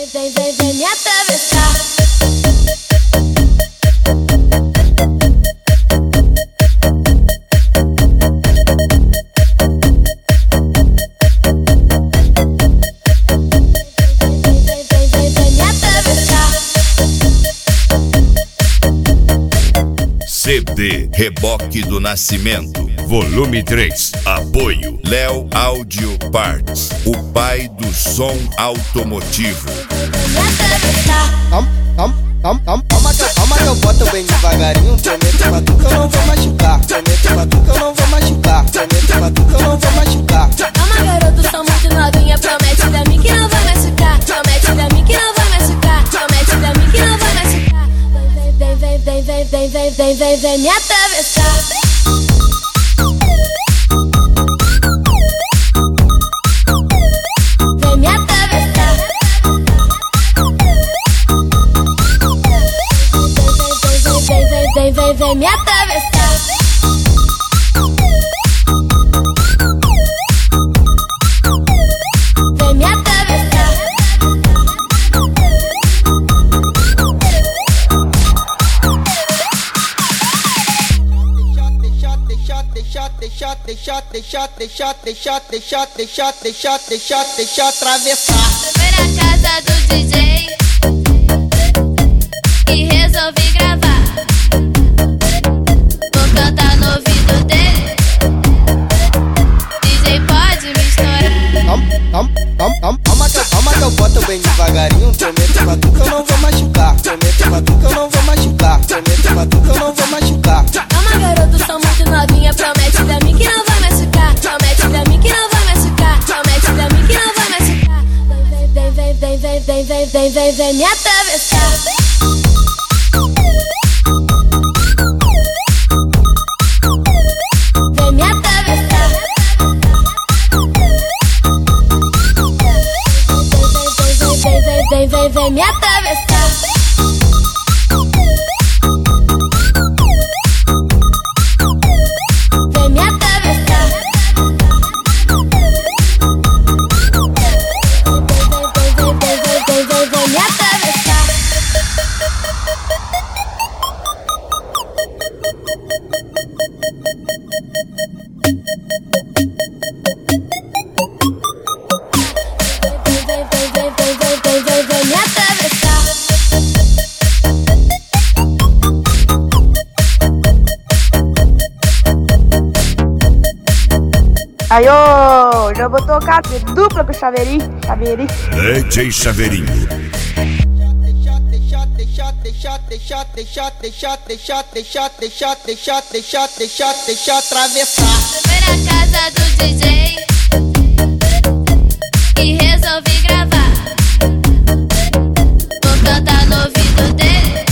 Vem me atravessar. CD Reboque do Nascimento, volume 3. Apoio Léo Audio Parts, o pai do som automotivo. Calma que eu boto bem devagarinho. Prometo pra tu que eu não vou machucar. Prometo pra tu que eu não vou machucar. Prometo pra tu que eu não vou machucar. Calma, garoto, sou muito novinha. Promete pra mim que não vai machucar. Promete pra mim que não vai machucar. Promete pra mim que não vai machucar. Vem me atravessar. Vem me atravessar. Vem me atravessar. Vem me atravessar. Deixa atravessar. Foi na casa do DJ e resolvi gravar. Vou cantar no ouvido dele. DJ pode me estourar. Calma que eu boto bem devagarinho. Prometo pra tu que eu não vou machucar. Prometo pra tu que eu não vou machucar. Prometo pra tu que eu não vou machucar. Calma, garoto, sou muito novinha. Promete pra mim que não vai machucar. Promete pra mim que não vai machucar. Promete pra mim que não vai machucar. Vem me atravessar. Vem me atravessar. Vem me atravessar. Vem me atravessar. Vem me atravessar. Vem me atravessar. Aí, ô, já vou tocar dupla com o Chaveirinho. DJ Chaveirinho. Deixa atravessar. Foi na casa do DJ e resolvi gravar. Vou cantar no ouvido dele.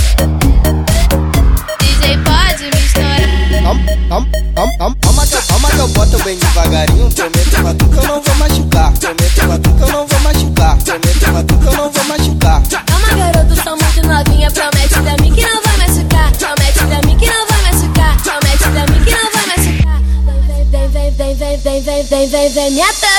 DJ pode me estourar. Calma que eu boto bem devagarinho. Prometo pra tu que eu não vou machucar. Prometo pra tu que eu não vou machucar. Prometo pra tu que eu não vou machucar. Calma, garoto, sou muito novinha. Promete pra mim que não vai machucar. Promete pra mim que não vai machucar. Promete pra mim que não vai machucar. Vem me atravessar.